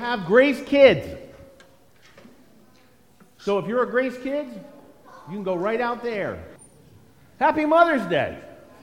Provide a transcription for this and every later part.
have Grace Kids. So if you're a Grace Kid, you can go right out there. Happy Mother's Day.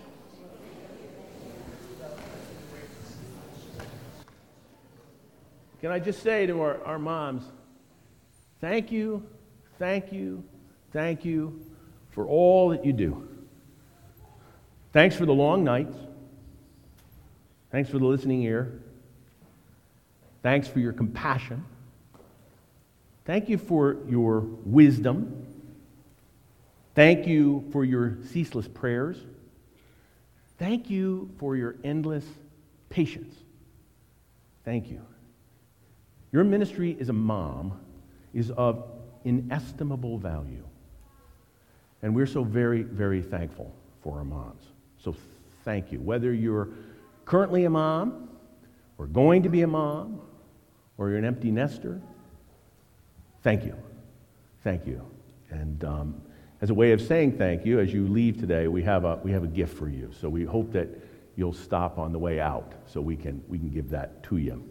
Can I just say to our moms, thank you, thank you, thank you for all that you do. Thanks for the long nights. Thanks for the listening ear. Thanks for your compassion. Thank you for your wisdom. Thank you for your ceaseless prayers. Thank you for your endless patience. Thank you. Your ministry as a mom is of inestimable value. And we're so very, very thankful for our moms. So thank you. Whether you're currently a mom, or going to be a mom, or you're an empty nester, thank you. Thank you. And as a way of saying thank you, as you leave today, we have a gift for you. So we hope that you'll stop on the way out so we can give that to you.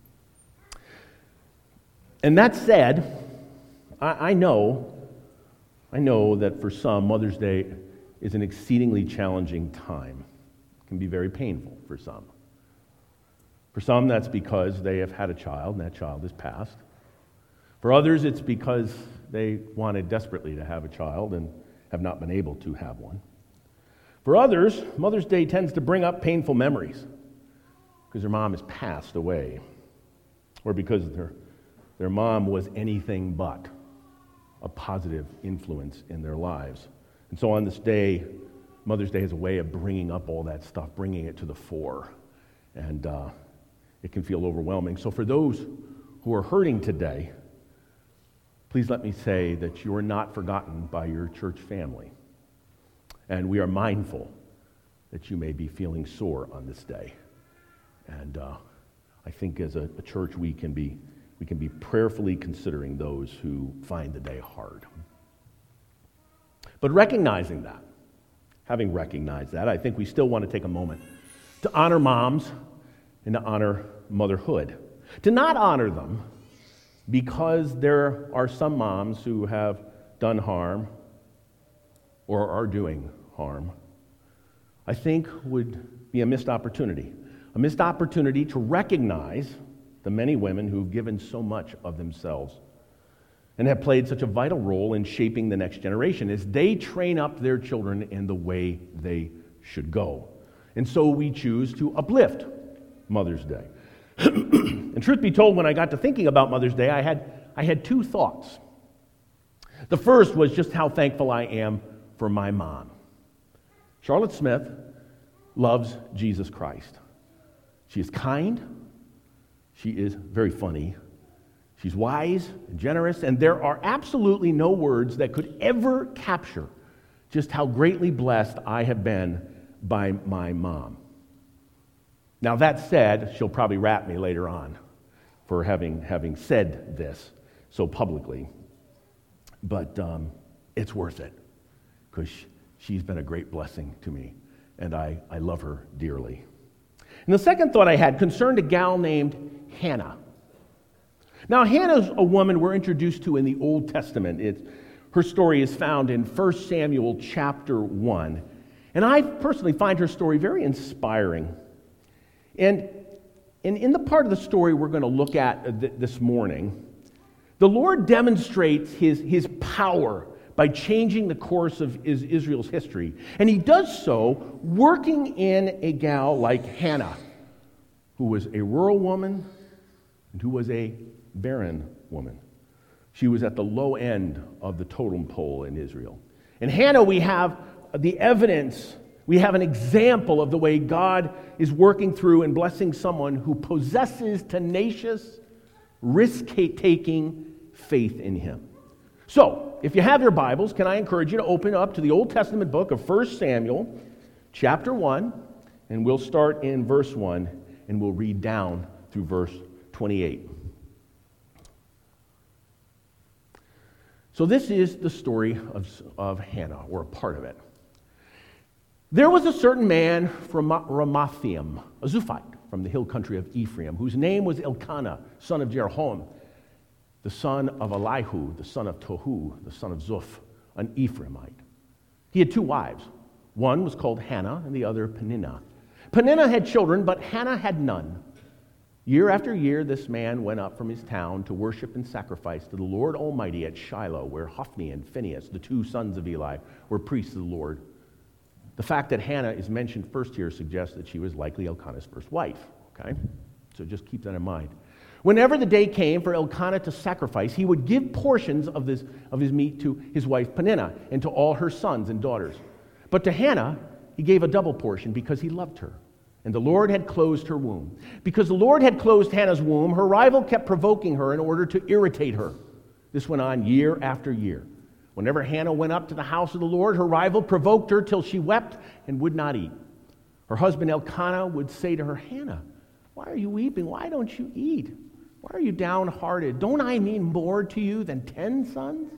And that said, I know that for some, Mother's Day is an exceedingly challenging time. It can be very painful for some. For some, that's because they have had a child and that child has passed. For others, it's because they wanted desperately to have a child and have not been able to have one. For others, Mother's Day tends to bring up painful memories because their mom has passed away, or because their mom was anything but a positive influence in their lives. And so on this day, Mother's Day is a way of bringing up all that stuff, bringing it to the fore. And it can feel overwhelming. So for those who are hurting today, please let me say that you are not forgotten by your church family. And we are mindful that you may be feeling sore on this day. And I think as a church we can be prayerfully considering those who find the day hard. But having recognized that, I think we still want to take a moment to honor moms and to honor motherhood. To not honor them because there are some moms who have done harm or are doing harm, I think would be a missed opportunity. A missed opportunity to recognize the many women who've given so much of themselves and have played such a vital role in shaping the next generation as they train up their children in the way they should go. And so we choose to uplift Mother's Day. And truth be told, when I got to thinking about Mother's Day, I had two thoughts. The first was just how thankful I am for my mom. Charlotte Smith loves Jesus Christ. She is kind. She is very funny. She's wise and generous, and there are absolutely no words that could ever capture just how greatly blessed I have been by my mom. Now that said, she'll probably rap me later on for having said this so publicly, but it's worth it because she's been a great blessing to me, and I love her dearly. And the second thought I had concerned a gal named Hannah. Now, Hannah's a woman we're introduced to in the Old Testament. Her story is found in 1 Samuel chapter 1. And I personally find her story very inspiring. And in the part of the story we're going to look at this morning, the Lord demonstrates his power by changing the course of Israel's history. And he does so working in a gal like Hannah, who was a rural woman and who was a barren woman. She was at the low end of the totem pole in Israel. In Hannah, we have the evidence, we have an example of the way God is working through and blessing someone who possesses tenacious, risk-taking faith in him. So, if you have your Bibles, can I encourage you to open up to the Old Testament book of 1 Samuel, chapter 1, and we'll start in verse 1, and we'll read down through verse 28. So this is the story of Hannah, or a part of it. There was a certain man from Ramathaim, a Zuphite, from the hill country of Ephraim, whose name was Elkanah, son of Jeroham, the son of Elihu, the son of Tohu, the son of Zuph, an Ephraimite. He had 2 wives. One was called Hannah, and the other Peninnah. Peninnah had children, but Hannah had none. Year after year, this man went up from his town to worship and sacrifice to the Lord Almighty at Shiloh, where Hophni and Phinehas, the 2 sons of Eli, were priests of the Lord. The fact that Hannah is mentioned first here suggests that she was likely Elkanah's first wife. Okay? So just keep that in mind. Whenever the day came for Elkanah to sacrifice, he would give portions of his meat to his wife Peninnah and to all her sons and daughters. But to Hannah, he gave a double portion because he loved her. And the Lord had closed her womb. Because the Lord had closed Hannah's womb, her rival kept provoking her in order to irritate her. This went on year after year. Whenever Hannah went up to the house of the Lord, her rival provoked her till she wept and would not eat. Her husband Elkanah would say to her, Hannah, why are you weeping? Why don't you eat? Why are you downhearted? Don't I mean more to you than 10 sons?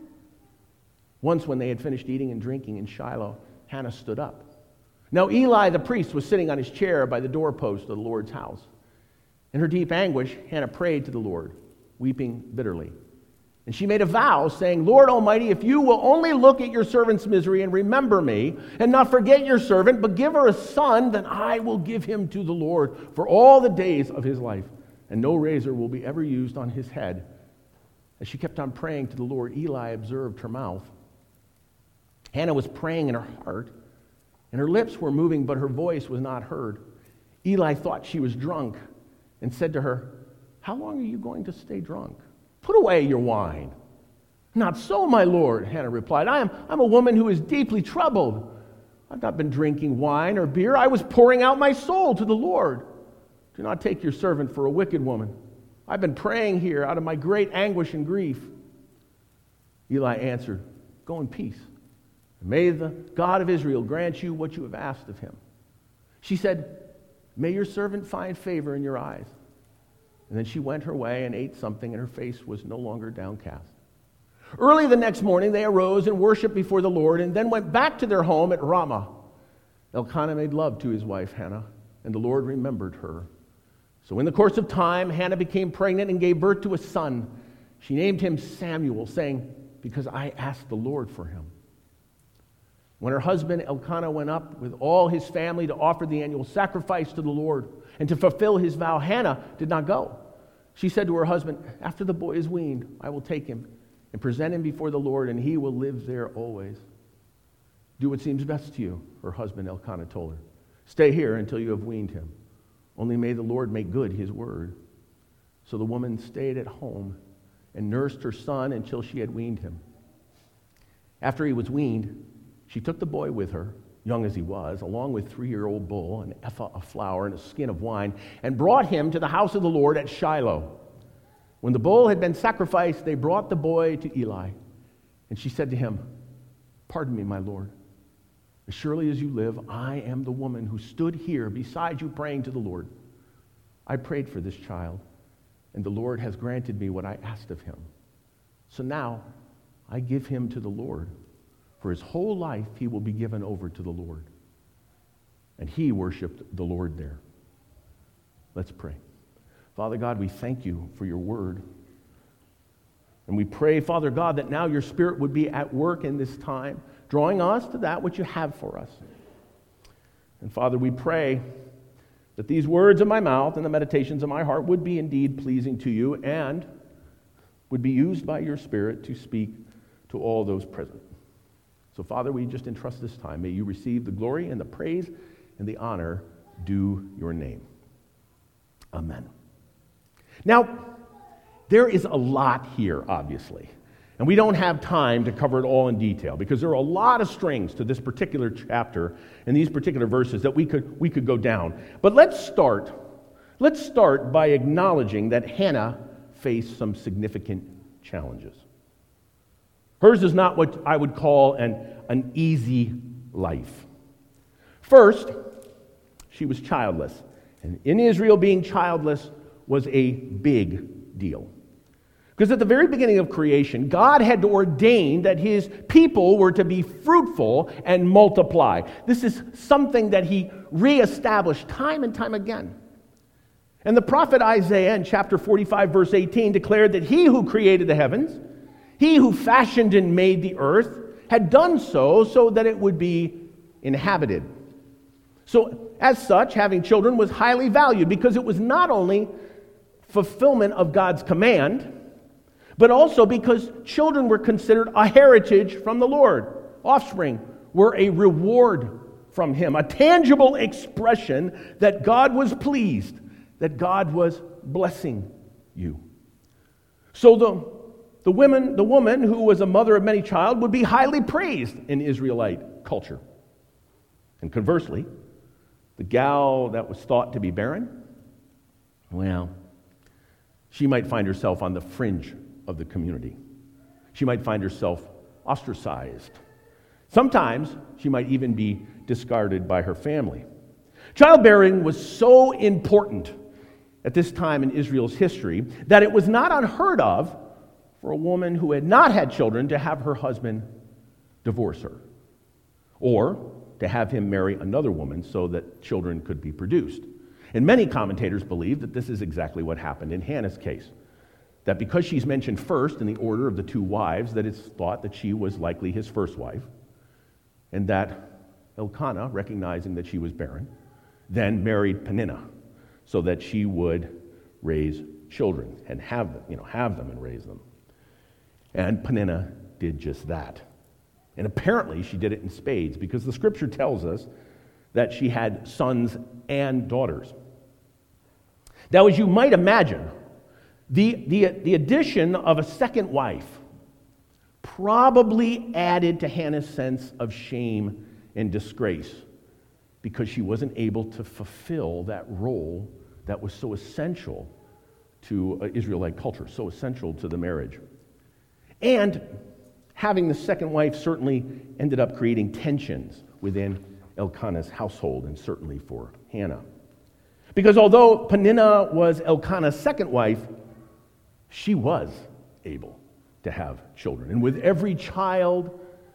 Once when they had finished eating and drinking in Shiloh, Hannah stood up. Now Eli the priest was sitting on his chair by the doorpost of the Lord's house. In her deep anguish, Hannah prayed to the Lord, weeping bitterly. And she made a vow, saying, Lord Almighty, if you will only look at your servant's misery and remember me, and not forget your servant, but give her a son, then I will give him to the Lord for all the days of his life, and no razor will be ever used on his head. As she kept on praying to the Lord, Eli observed her mouth. Hannah was praying in her heart, and her lips were moving, but her voice was not heard. Eli thought she was drunk and said to her, how long are you going to stay drunk? Put away your wine. Not so, my lord, Hannah replied. I'm a woman who is deeply troubled. I've not been drinking wine or beer. I was pouring out my soul to the Lord. Do not take your servant for a wicked woman. I've been praying here out of my great anguish and grief. Eli answered, go in peace. May the God of Israel grant you what you have asked of him. She said, may your servant find favor in your eyes. And then she went her way and ate something, and her face was no longer downcast. Early the next morning, they arose and worshiped before the Lord, and then went back to their home at Ramah. Elkanah made love to his wife Hannah, and the Lord remembered her. So in the course of time, Hannah became pregnant and gave birth to a son. She named him Samuel, saying, because I asked the Lord for him. When her husband Elkanah went up with all his family to offer the annual sacrifice to the Lord and to fulfill his vow, Hannah did not go. She said to her husband, after the boy is weaned, I will take him and present him before the Lord, and he will live there always. Do what seems best to you, her husband Elkanah told her. Stay here until you have weaned him. Only may the Lord make good his word. So the woman stayed at home and nursed her son until she had weaned him. After he was weaned, she took the boy with her, young as he was, along with 3-year-old bull, an ephah of flour, and a skin of wine, and brought him to the house of the Lord at Shiloh. When the bull had been sacrificed, they brought the boy to Eli. And she said to him, pardon me, my lord. As surely as you live, I am the woman who stood here beside you praying to the Lord. I prayed for this child, and the Lord has granted me what I asked of him. So now I give him to the Lord. For his whole life he will be given over to the Lord. And he worshiped the Lord there. Let's pray. Father God, we thank you for your word. And we pray, Father God, that now your Spirit would be at work in this time, drawing us to that which you have for us. And Father, we pray that these words of my mouth and the meditations of my heart would be indeed pleasing to you and would be used by your Spirit to speak to all those present. So, Father, we just entrust this time. May you receive the glory and the praise and the honor due your name. Amen. Now, there is a lot here, obviously. And we don't have time to cover it all in detail because there are a lot of strings to this particular chapter and these particular verses that we could go down. But let's start by acknowledging that Hannah faced some significant challenges. Hers is not what I would call an easy life. First, she was childless. And in Israel, being childless was a big deal. Because at the very beginning of creation, God had ordained that his people were to be fruitful and multiply. This is something that he reestablished time and time again. And the prophet Isaiah in chapter 45, verse 18, declared that he who created the heavens, he who fashioned and made the earth, had done so that it would be inhabited. So, as such, having children was highly valued because it was not only fulfillment of God's command, but also because children were considered a heritage from the Lord. Offspring were a reward from Him, a tangible expression that God was pleased, that God was blessing you. So the woman who was a mother of many child would be highly praised in Israelite culture. And conversely, the gal that was thought to be barren, well, she might find herself on the fringe of the community. She might find herself ostracized. Sometimes she might even be discarded by her family. Childbearing was so important at this time in Israel's history that it was not unheard of for a woman who had not had children to have her husband divorce her, or to have him marry another woman so that children could be produced. And many commentators believe that this is exactly what happened in Hannah's case. That because she's mentioned first in the order of the two wives, that it's thought that she was likely his first wife, and that Elkanah, recognizing that she was barren, then married Peninnah so that she would raise children and have them and raise them. And Peninnah did just that. And apparently she did it in spades because the scripture tells us that she had sons and daughters. Now, as you might imagine, the addition of a second wife probably added to Hannah's sense of shame and disgrace because she wasn't able to fulfill that role that was so essential to Israelite culture, so essential to the marriage. And having the second wife certainly ended up creating tensions within Elkanah's household, and certainly for Hannah. Because although Peninnah was Elkanah's second wife, she was able to have children. And with every child,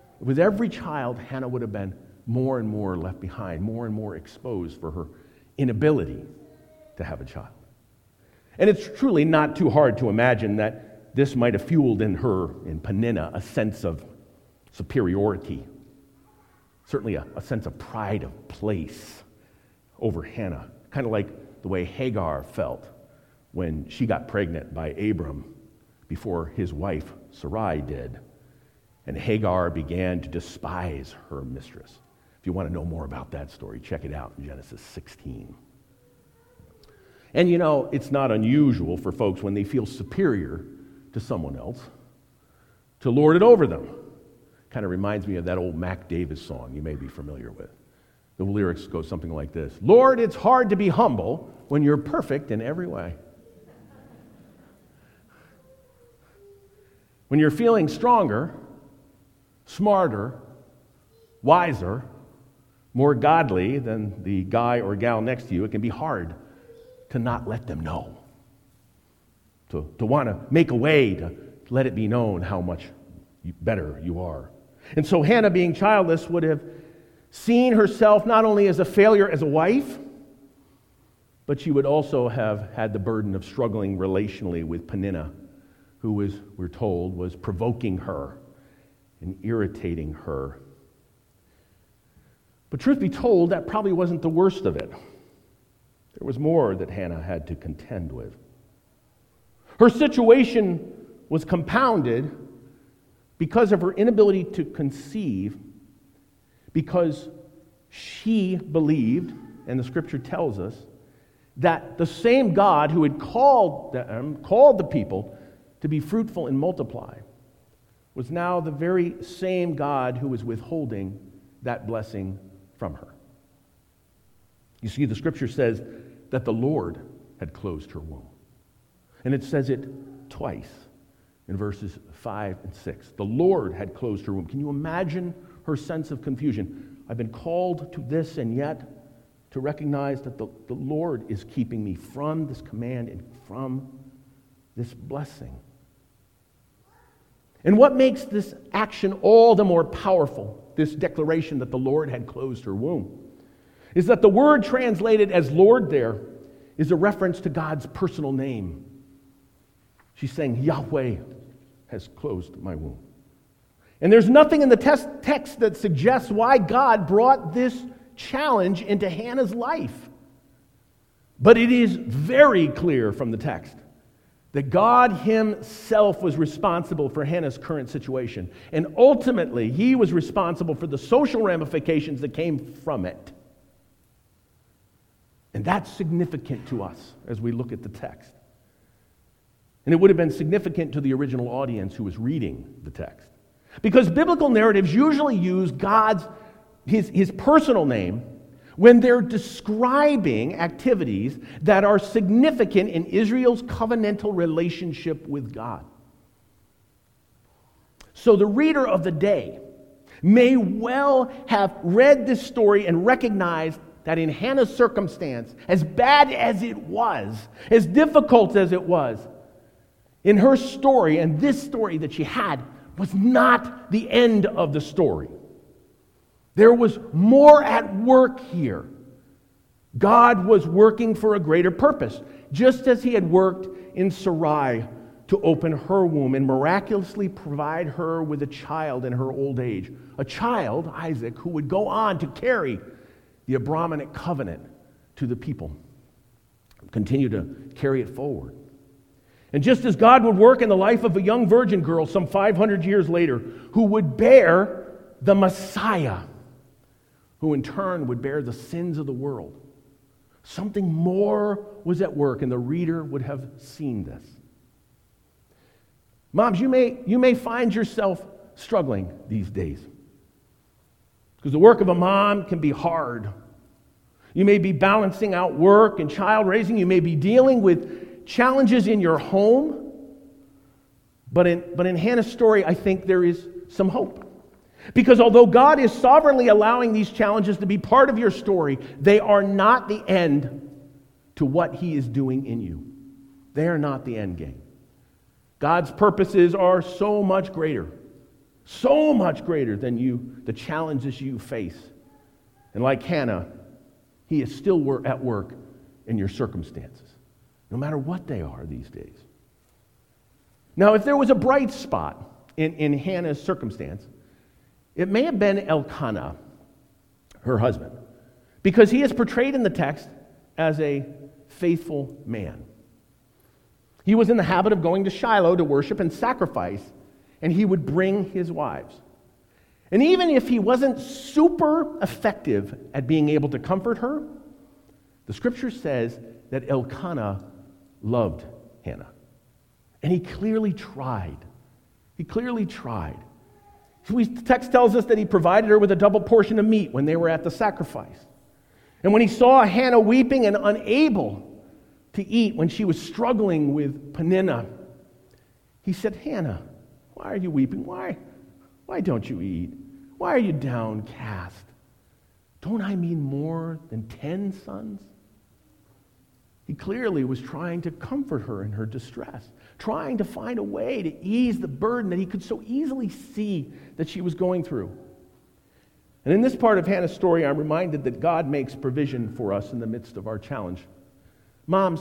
Hannah would have been more and more left behind, more and more exposed for her inability to have a child. And it's truly not too hard to imagine that this might have fueled in Peninnah, a sense of superiority, certainly a sense of pride of place over Hannah, kind of like the way Hagar felt when she got pregnant by Abram before his wife Sarai did. And Hagar began to despise her mistress. If you want to know more about that story, check it out in Genesis 16. And it's not unusual for folks when they feel superior to someone else to lord it over them. Kind of reminds me of that old Mac Davis song you may be familiar with. The lyrics go something like this: Lord, it's hard to be humble when you're perfect in every way. When you're feeling stronger, smarter, wiser, more godly than the guy or gal next to you, it can be hard to not let them know. To want to make a way to let it be known how much better you are. And so Hannah, being childless, would have seen herself not only as a failure as a wife, but she would also have had the burden of struggling relationally with Peninnah, who we're told, was provoking her and irritating her. But truth be told, that probably wasn't the worst of it. There was more that Hannah had to contend with. Her situation was compounded because of her inability to conceive, because she believed, and the scripture tells us, that the same God who had called the people to be fruitful and multiply was now the very same God who was withholding that blessing from her. You see, the scripture says that the Lord had closed her womb. And it says it twice in verses 5 and 6. The Lord had closed her womb. Can you imagine her sense of confusion? I've been called to this, and yet to recognize that the Lord is keeping me from this command and from this blessing. And what makes this action all the more powerful, this declaration that the Lord had closed her womb, is that the word translated as Lord there is a reference to God's personal name. She's saying, Yahweh has closed my womb. And there's nothing in the text that suggests why God brought this challenge into Hannah's life. But it is very clear from the text that God himself was responsible for Hannah's current situation. And ultimately, he was responsible for the social ramifications that came from it. And that's significant to us as we look at the text. And it would have been significant to the original audience who was reading the text. Because biblical narratives usually use his personal name when they're describing activities that are significant in Israel's covenantal relationship with God. So the reader of the day may well have read this story and recognized that in Hannah's circumstance, as bad as it was, as difficult as it was, in her story and this story that she had was not the end of the story. There was more at work here. God was working for a greater purpose, just as he had worked in Sarai to open her womb and miraculously provide her with a child in her old age. A child, Isaac, who would go on to carry the Abrahamic covenant to the people, continue to carry it forward. And just as God would work in the life of a young virgin girl some 500 years later, who would bear the Messiah, who in turn would bear the sins of the world, something more was at work, and the reader would have seen this. Moms, you may find yourself struggling these days, because the work of a mom can be hard. You may be balancing out work and child raising. You may be dealing with challenges in your home. But in Hannah's story, I think there is some hope. Because although God is sovereignly allowing these challenges to be part of your story, they are not the end to what he is doing in you. They are not the end game. God's purposes are so much greater than the challenges you face. And like Hannah, he is still at work in your circumstances, no matter what they are these days. Now, if there was a bright spot in Hannah's circumstance, it may have been Elkanah, her husband, because he is portrayed in the text as a faithful man. He was in the habit of going to Shiloh to worship and sacrifice, and he would bring his wives. And even if he wasn't super effective at being able to comfort her, the scripture says that Elkanah loved Hannah. And he clearly tried. The text tells us that he provided her with a double portion of meat when they were at the sacrifice. And when he saw Hannah weeping and unable to eat when she was struggling with Peninnah, he said, Hannah, why are you weeping? Why don't you eat? Why are you downcast? Don't I mean more than 10 sons? He clearly was trying to comfort her in her distress, trying to find a way to ease the burden that he could so easily see that she was going through. And in this part of Hannah's story, I'm reminded that God makes provision for us in the midst of our challenge. Moms,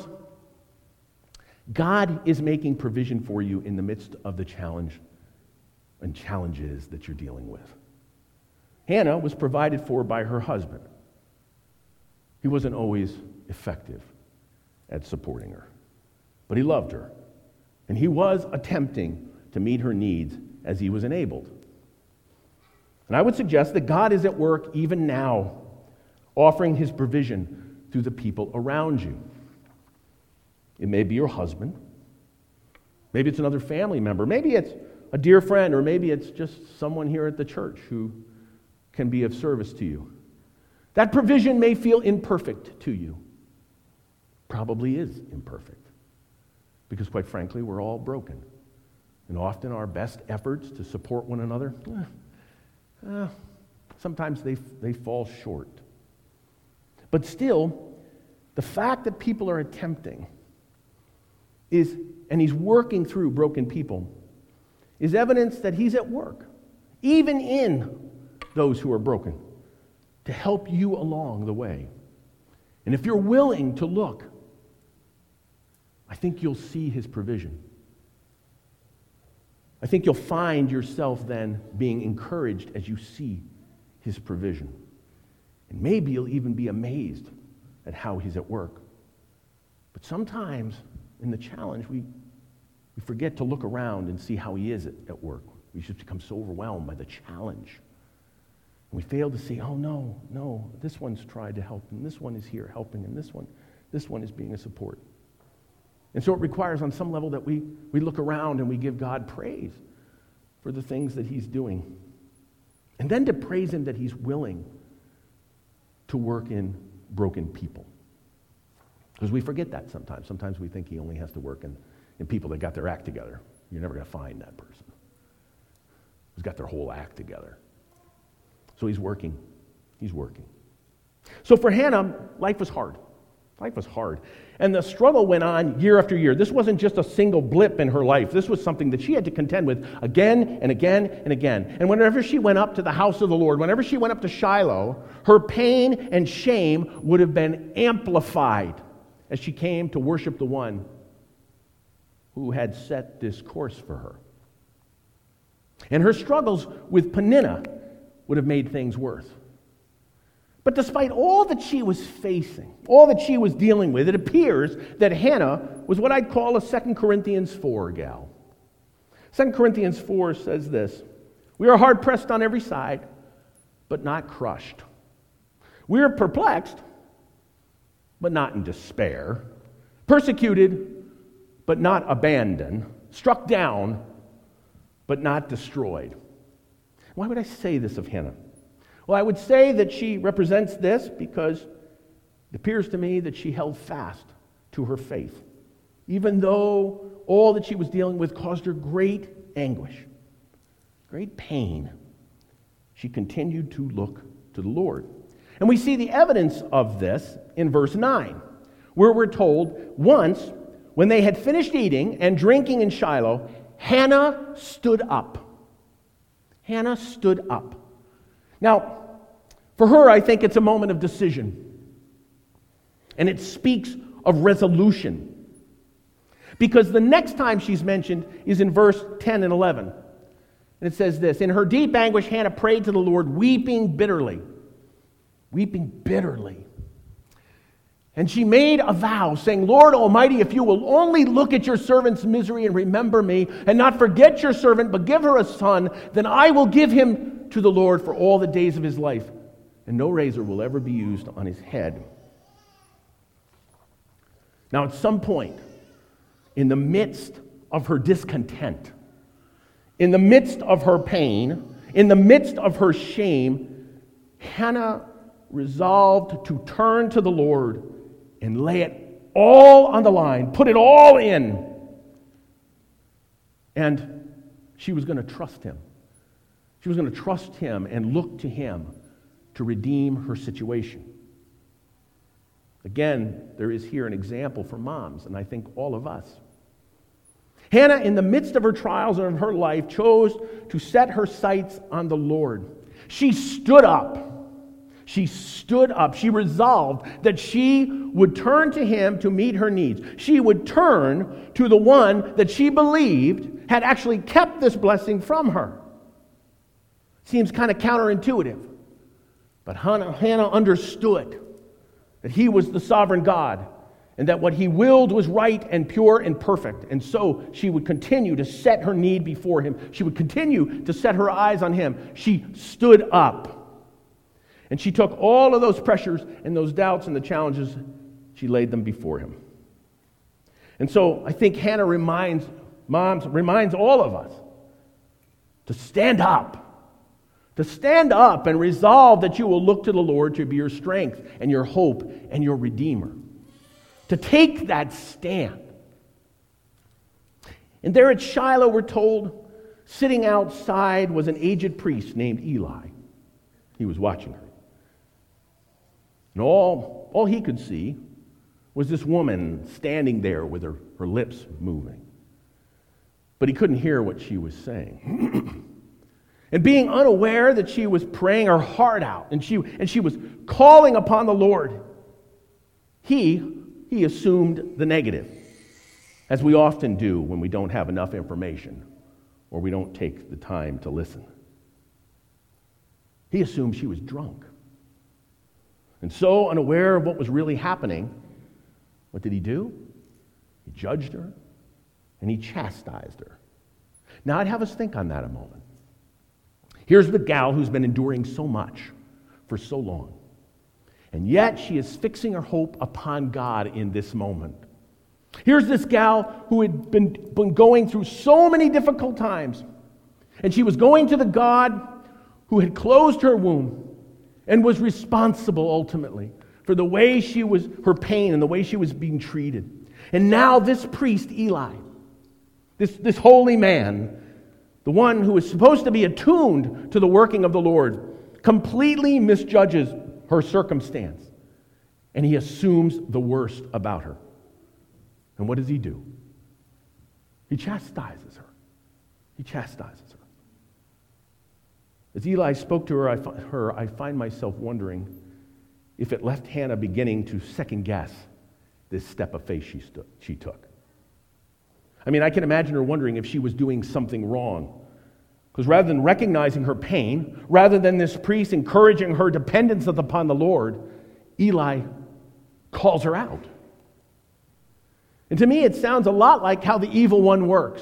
God is making provision for you in the midst of the challenge and challenges that you're dealing with. Hannah was provided for by her husband. He wasn't always effective at supporting her, but he loved her, and he was attempting to meet her needs as he was enabled. And I would suggest that God is at work even now, offering his provision through the people around you. It may be your husband, maybe it's another family member, maybe it's a dear friend, or maybe it's just someone here at the church who can be of service to you. That provision may feel imperfect to you. Probably is imperfect, because quite frankly, we're all broken. And often our best efforts to support one another, sometimes they fall short. But still, the fact that people are attempting and he's working through broken people, is evidence that he's at work, even in those who are broken, to help you along the way. And if you're willing to look I think you'll see his provision. I think you'll find yourself then being encouraged as you see his provision. And maybe you'll even be amazed at how he's at work. But sometimes in the challenge, we forget to look around and see how he is at work. We just become so overwhelmed by the challenge. And we fail to see, oh no, this one's tried to help, and this one is here helping, and this one is being a support. And so it requires on some level that we look around and we give God praise for the things that he's doing. And then to praise him that he's willing to work in broken people. Because we forget that sometimes. Sometimes we think he only has to work in people that got their act together. You're never going to find that person who's got their whole act together. So he's working. He's working. So for Hannah, life was hard. Life was hard. And the struggle went on year after year. This wasn't just a single blip in her life. This was something that she had to contend with again and again and again. And whenever she went up to the house of the Lord, whenever she went up to Shiloh, her pain and shame would have been amplified as she came to worship the one who had set this course for her. And her struggles with Peninnah would have made things worse. But despite all that she was facing, all that she was dealing with, it appears that Hannah was what I'd call a 2 Corinthians 4 gal. 2 Corinthians 4 says this: "We are hard pressed on every side, but not crushed. We are perplexed, but not in despair. Persecuted, but not abandoned. Struck down, but not destroyed." Why would I say this of Hannah? Well, I would say that she represents this because it appears to me that she held fast to her faith, even though all that she was dealing with caused her great anguish, great pain. She continued to look to the Lord. And we see the evidence of this in verse 9, where we're told, once, when they had finished eating and drinking in Shiloh, Hannah stood up. Hannah stood up. Now, for her, I think it's a moment of decision. And it speaks of resolution. Because the next time she's mentioned is in verse 10 and 11. And it says this: "In her deep anguish, Hannah prayed to the Lord, weeping bitterly." Weeping bitterly. And she made a vow, saying, "Lord Almighty, if you will only look at your servant's misery and remember me, and not forget your servant, but give her a son, then I will give him to the Lord for all the days of his life, and no razor will ever be used on his head." Now, at some point, in the midst of her discontent, in the midst of her pain, in the midst of her shame, Hannah resolved to turn to the Lord and lay it all on the line, put it all in. And she was going to trust him. She was going to trust him and look to him to redeem her situation. Again, there is here an example for moms, and I think all of us. Hannah, in the midst of her trials and of her life, chose to set her sights on the Lord. She stood up. She stood up. She resolved that she would turn to him to meet her needs. She would turn to the one that she believed had actually kept this blessing from her. Seems kind of counterintuitive. But Hannah understood that he was the sovereign God and that what he willed was right and pure and perfect. And so she would continue to set her need before him. She would continue to set her eyes on him. She stood up. And she took all of those pressures and those doubts and the challenges, she laid them before him. And so I think Hannah reminds all of us to stand up. To stand up and resolve that you will look to the Lord to be your strength and your hope and your Redeemer. To take that stand. And there at Shiloh, we're told, sitting outside was an aged priest named Eli. He was watching her. And all he could see was this woman standing there with her lips moving. But he couldn't hear what she was saying. And being unaware that she was praying her heart out and she was calling upon the Lord, he assumed the negative. as we often do when we don't have enough information or we don't take the time to listen. He assumed she was drunk. And so, unaware of what was really happening, what did he do? He judged her and he chastised her. Now, I'd have us think on that a moment. Here's the gal who's been enduring so much for so long. And yet, she is fixing her hope upon God in this moment. Here's this gal who had been going through so many difficult times. And she was going to the God who had closed her womb and was responsible ultimately for the way she was, her pain and the way she was being treated. And now this priest, Eli, this holy man, the one who is supposed to be attuned to the working of the Lord, completely misjudges her circumstance. And he assumes the worst about her. And what does he do? He chastises her. He chastises her. As Eli spoke to her, I find myself wondering if it left Hannah beginning to second guess this step of faith she took. I mean, I can imagine her wondering if she was doing something wrong. Because rather than recognizing her pain, rather than this priest encouraging her dependence upon the Lord, Eli calls her out. And to me, it sounds a lot like how the evil one works.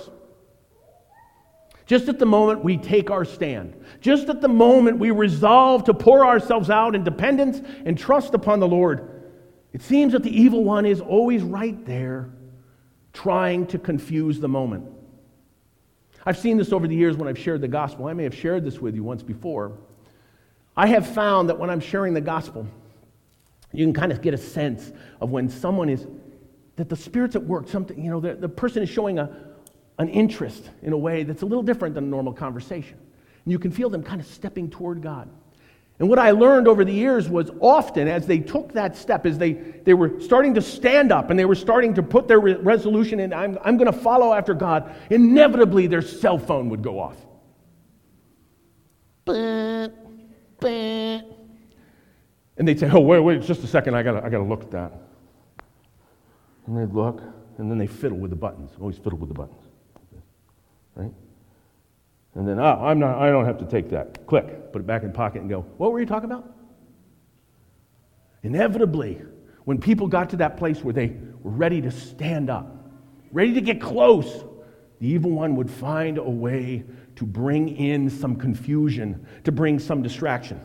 Just at the moment we take our stand, just at the moment we resolve to pour ourselves out in dependence and trust upon the Lord, it seems that the evil one is always right there, trying to confuse the moment. I've seen this over the years when I've shared the gospel. I may have shared this with you once before. I have found that when I'm sharing the gospel, you can kind of get a sense of when someone is, that the Spirit's at work, something, the person is showing an interest in a way that's a little different than a normal conversation. And you can feel them kind of stepping toward God. And what I learned over the years was often as they took that step, as they were starting to stand up and they were starting to put their resolution in, I'm going to follow after God, inevitably their cell phone would go off. And they'd say, oh, wait, just a second, I gotta look at that. And they'd look, and then they fiddle with the buttons. Always fiddle with the buttons. Right? And then, I don't have to take that. Click, put it back in the pocket and go, what were you talking about? Inevitably, when people got to that place where they were ready to stand up, ready to get close, the evil one would find a way to bring in some confusion, to bring some distraction.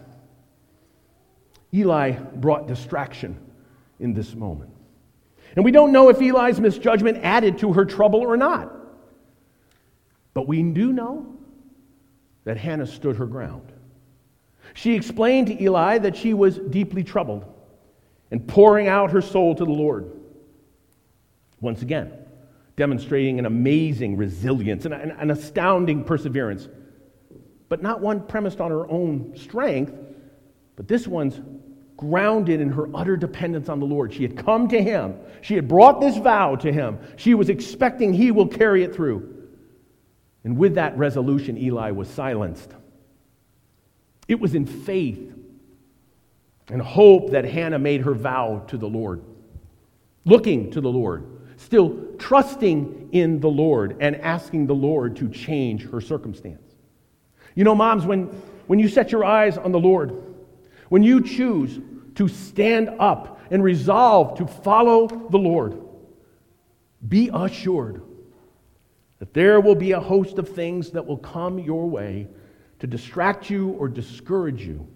Eli brought distraction in this moment. And we don't know if Eli's misjudgment added to her trouble or not. But we do know that Hannah stood her ground. She explained to Eli that she was deeply troubled and pouring out her soul to the Lord. Once again, demonstrating an amazing resilience and an astounding perseverance. But not one premised on her own strength, but this one's grounded in her utter dependence on the Lord. She had come to Him. She had brought this vow to Him. She was expecting He will carry it through. And with that resolution, Eli was silenced. It was in faith and hope that Hannah made her vow to the Lord, looking to the Lord, still trusting in the Lord and asking the Lord to change her circumstance. You know, moms, when you set your eyes on the Lord, when you choose to stand up and resolve to follow the Lord, be assured that there will be a host of things that will come your way to distract you or discourage you.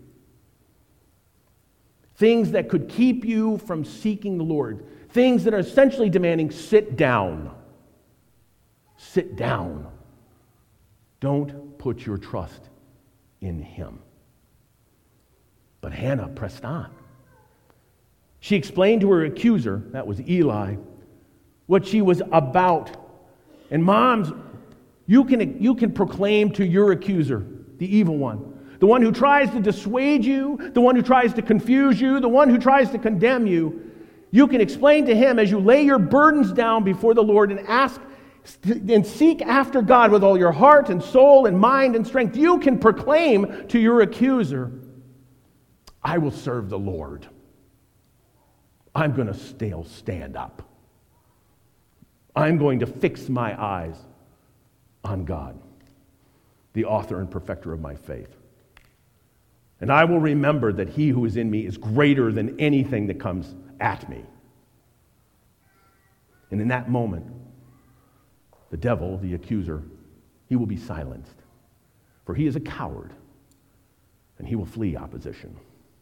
Things that could keep you from seeking the Lord. Things that are essentially demanding, sit down. Sit down. Don't put your trust in Him. But Hannah pressed on. She explained to her accuser, that was Eli, what she was about. And moms, you can proclaim to your accuser, the evil one, the one who tries to dissuade you, the one who tries to confuse you, the one who tries to condemn you. You can explain to him as you lay your burdens down before the Lord and ask and seek after God with all your heart and soul and mind and strength. You can proclaim to your accuser, I will serve the Lord. I'm going to still stand up. I'm going to fix my eyes on God, the author and perfecter of my faith. And I will remember that he who is in me is greater than anything that comes at me. And in that moment, the devil, the accuser, he will be silenced. For he is a coward, and he will flee opposition.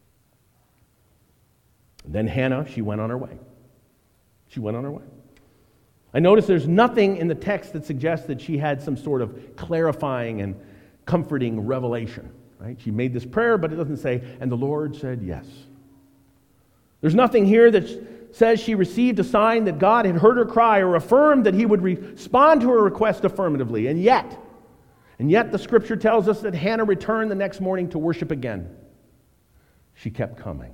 And then Hannah, she went on her way. She went on her way. I notice there's nothing in the text that suggests that she had some sort of clarifying and comforting revelation. Right? She made this prayer, but it doesn't say, and the Lord said yes. There's nothing here that says she received a sign that God had heard her cry or affirmed that he would respond to her request affirmatively. And yet the scripture tells us that Hannah returned the next morning to worship again. She kept coming.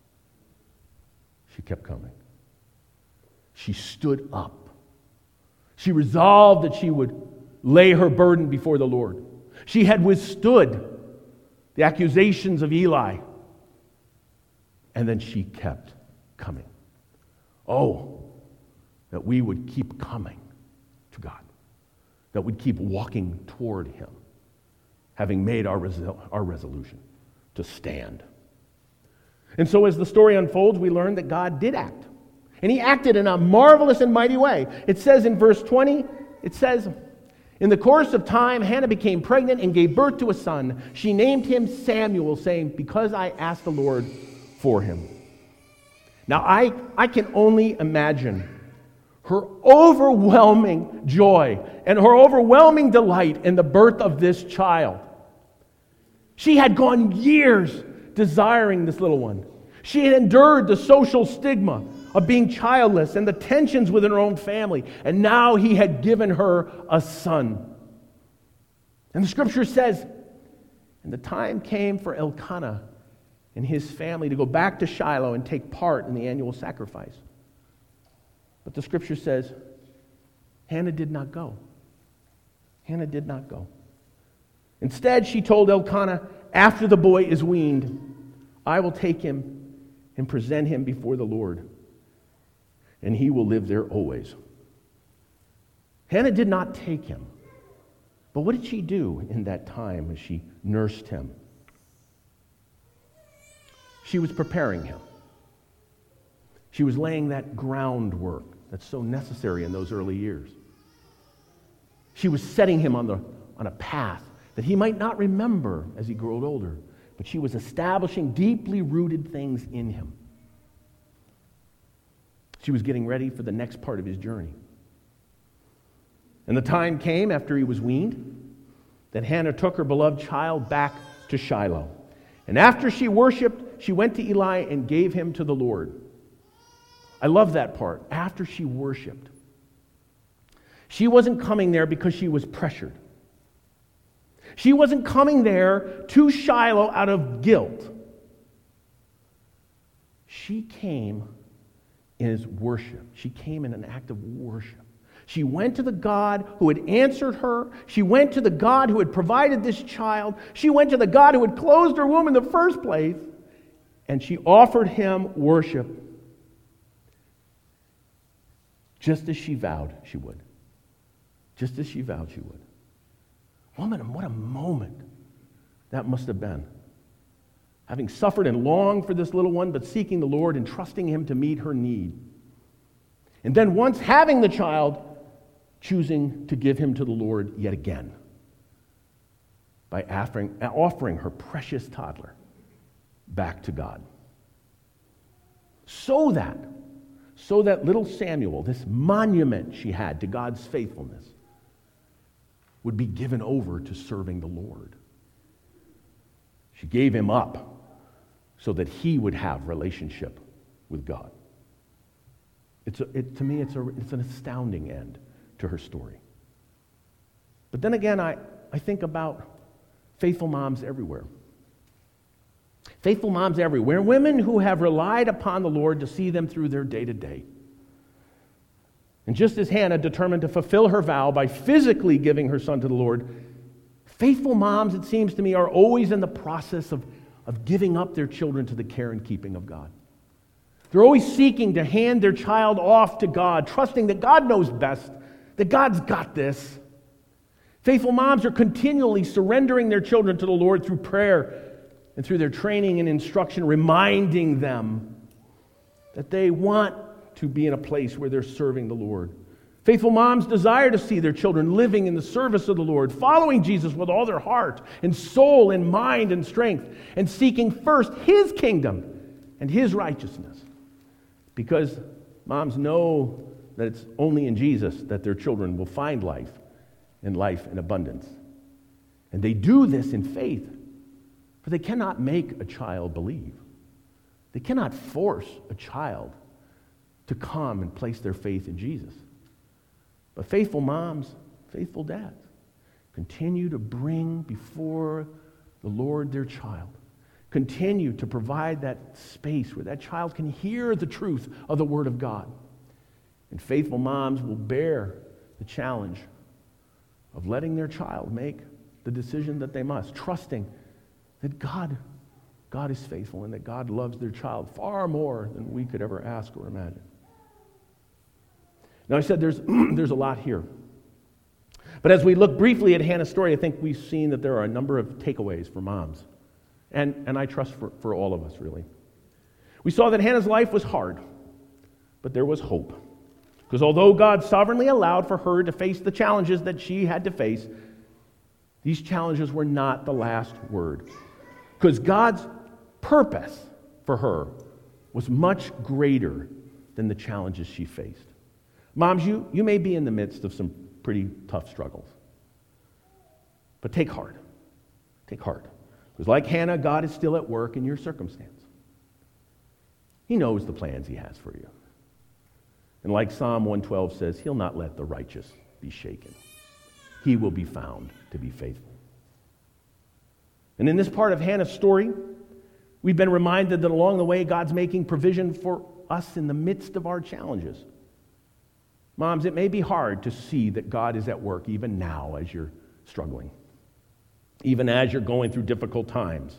She kept coming. She stood up. She resolved that she would lay her burden before the Lord. She had withstood the accusations of Eli. And then she kept coming. Oh, that we would keep coming to God. That we'd keep walking toward him, having made our resolution to stand. And so as the story unfolds, we learn that God did act. And he acted in a marvelous and mighty way. It says in verse 20, it says, in the course of time, Hannah became pregnant and gave birth to a son. She named him Samuel, saying, because I asked the Lord for him. Now, I can only imagine her overwhelming joy and her overwhelming delight in the birth of this child. She had gone years desiring this little one. She had endured the social stigma of being childless and the tensions within her own family. And now he had given her a son. And the scripture says, and the time came for Elkanah and his family to go back to Shiloh and take part in the annual sacrifice. But the scripture says, Hannah did not go. Hannah did not go. Instead, she told Elkanah, after the boy is weaned, I will take him and present him before the Lord, and he will live there always. Hannah did not take him. But what did she do in that time as she nursed him? She was preparing him. She was laying that groundwork that's so necessary in those early years. She was setting him on a path that he might not remember as he grew older, but she was establishing deeply rooted things in him. She was getting ready for the next part of his journey. And the time came after he was weaned that Hannah took her beloved child back to Shiloh. And after she worshiped, she went to Eli and gave him to the Lord. I love that part. After she worshiped. She wasn't coming there because she was pressured. She wasn't coming there to Shiloh out of guilt. She came in worship. She came in an act of worship. She went to the God who had answered her. She went to the God who had provided this child. She went to the God who had closed her womb in the first place. And she offered him worship just as she vowed she would. Just as she vowed she would. Woman, what a moment that must have been. Having suffered and longed for this little one, but seeking the Lord and trusting him to meet her need. And then once having the child, choosing to give him to the Lord yet again by offering her precious toddler back to God. So that little Samuel, this monument she had to God's faithfulness, would be given over to serving the Lord. She gave him up so that he would have relationship with God. To me, it's an astounding end to her story. But then again, I think about faithful moms everywhere. Faithful moms everywhere. Women who have relied upon the Lord to see them through their day-to-day. And just as Hannah determined to fulfill her vow by physically giving her son to the Lord, faithful moms, it seems to me, are always in the process of giving up their children to the care and keeping of God. They're always seeking to hand their child off to God, trusting that God knows best, that God's got this. Faithful moms are continually surrendering their children to the Lord through prayer and through their training and instruction, reminding them that they want to be in a place where they're serving the Lord. Faithful moms desire to see their children living in the service of the Lord, following Jesus with all their heart and soul and mind and strength, and seeking first His kingdom and His righteousness. Because moms know that it's only in Jesus that their children will find life and life in abundance. And they do this in faith, for they cannot make a child believe. They cannot force a child to come and place their faith in Jesus. But faithful moms, faithful dads, continue to bring before the Lord their child. Continue to provide that space where that child can hear the truth of the Word of God. And faithful moms will bear the challenge of letting their child make the decision that they must, trusting that God is faithful and that God loves their child far more than we could ever ask or imagine. Now, I said there's a lot here. But as we look briefly at Hannah's story, I think we've seen that there are a number of takeaways for moms. And I trust for all of us, really. We saw that Hannah's life was hard, but there was hope. Because although God sovereignly allowed for her to face the challenges that she had to face, these challenges were not the last word. Because God's purpose for her was much greater than the challenges she faced. Moms, you may be in the midst of some pretty tough struggles. But take heart. Take heart. Because like Hannah, God is still at work in your circumstance. He knows the plans He has for you. And like Psalm 112 says, He'll not let the righteous be shaken. He will be found to be faithful. And in this part of Hannah's story, we've been reminded that along the way, God's making provision for us in the midst of our challenges. Moms, it may be hard to see that God is at work even now as you're struggling, even as you're going through difficult times.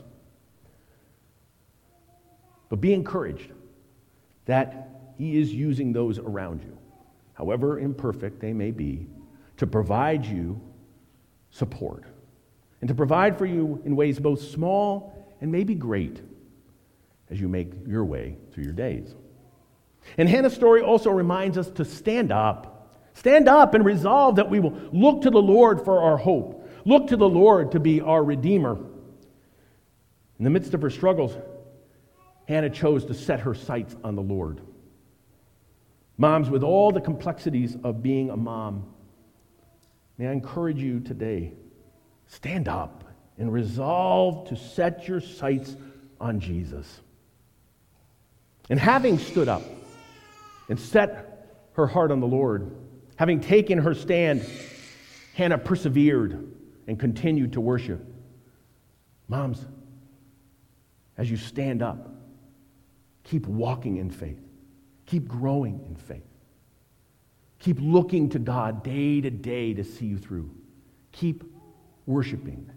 But be encouraged that He is using those around you, however imperfect they may be, to provide you support and to provide for you in ways both small and maybe great as you make your way through your days. And Hannah's story also reminds us to stand up and resolve that we will look to the Lord for our hope, look to the Lord to be our Redeemer. In the midst of her struggles, Hannah chose to set her sights on the Lord. Moms, with all the complexities of being a mom, may I encourage you today, stand up and resolve to set your sights on Jesus. And having stood up and set her heart on the Lord, having taken her stand, Hannah persevered and continued to worship. Moms, as you stand up, keep walking in faith. Keep growing in faith. Keep looking to God day to day to see you through. Keep worshiping.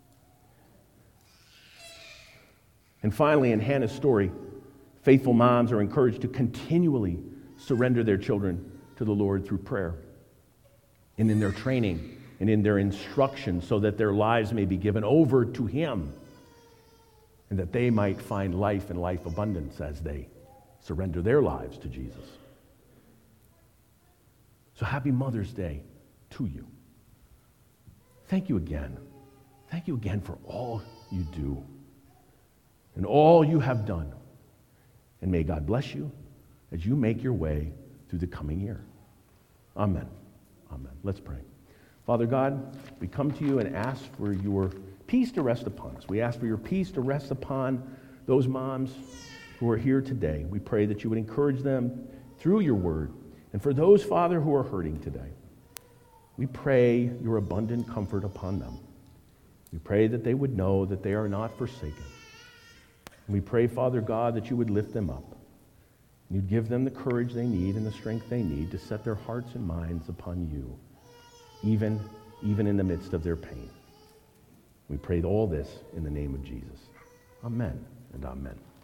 And finally, in Hannah's story, faithful moms are encouraged to continually surrender their children to the Lord through prayer and in their training and in their instruction so that their lives may be given over to Him and that they might find life and life abundance as they surrender their lives to Jesus. So happy Mother's Day to you. Thank you again. Thank you again for all you do and all you have done. And may God bless you as you make your way through the coming year. Amen. Amen. Let's pray. Father God, we come to you and ask for your peace to rest upon us. We ask for your peace to rest upon those moms who are here today. We pray that you would encourage them through your word. And for those, Father, who are hurting today, we pray your abundant comfort upon them. We pray that they would know that they are not forsaken. And we pray, Father God, that you would lift them up. And you'd give them the courage they need and the strength they need to set their hearts and minds upon you, even in the midst of their pain. We pray all this in the name of Jesus. Amen and amen.